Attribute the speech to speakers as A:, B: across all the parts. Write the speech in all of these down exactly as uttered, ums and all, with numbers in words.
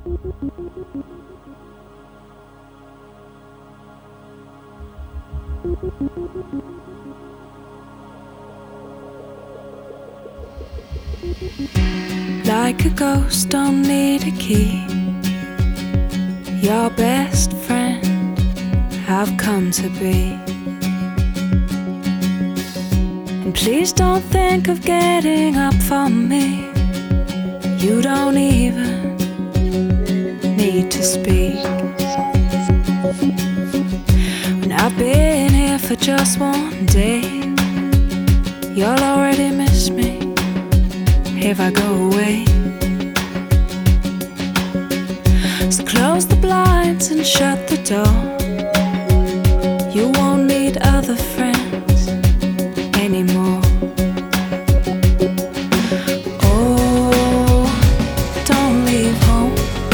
A: Like a ghost, don't need a key. Your best friend I've come to be. And please don't think of getting up for me. You don't even need to speak. When I've been here for just one day, you'll already miss me if I go away. So close the blinds and shut the door. You won't need other friends anymore. Oh, don't leave home.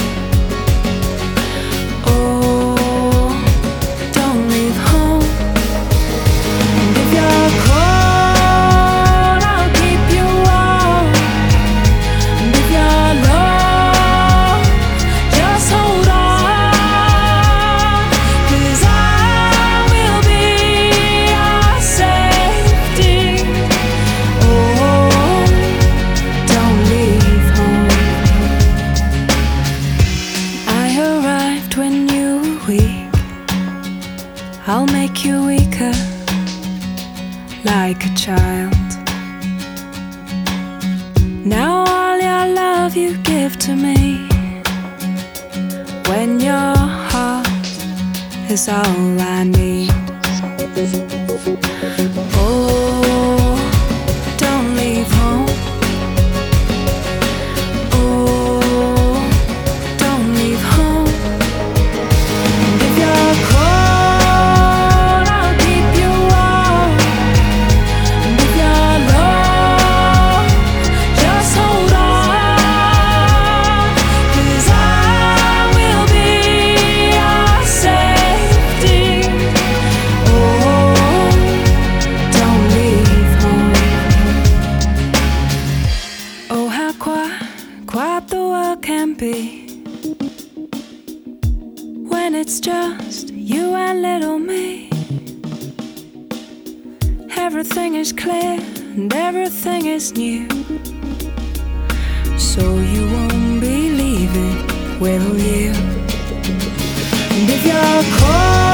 A: Oh, don't leave home. And if you're cold, I'll keep you warm. And if you're low, just hold on, 'cause I will be your safety. Oh, don't leave home. I arrived when you were weak. I'll make you weaker, like a child. Now all your love you give to me, when your heart is all I need. Oh, don't leave home. Oh, don't leave home. And if you're cold, I'll keep you warm. And if you're low, just hold on, 'cause I will be your safety. Oh, don't leave home. Oh, how quiet, quiet the world can be when it's just you and little me. Everything is clear and everything is new, so you won't be leaving, will you? And if you're cold,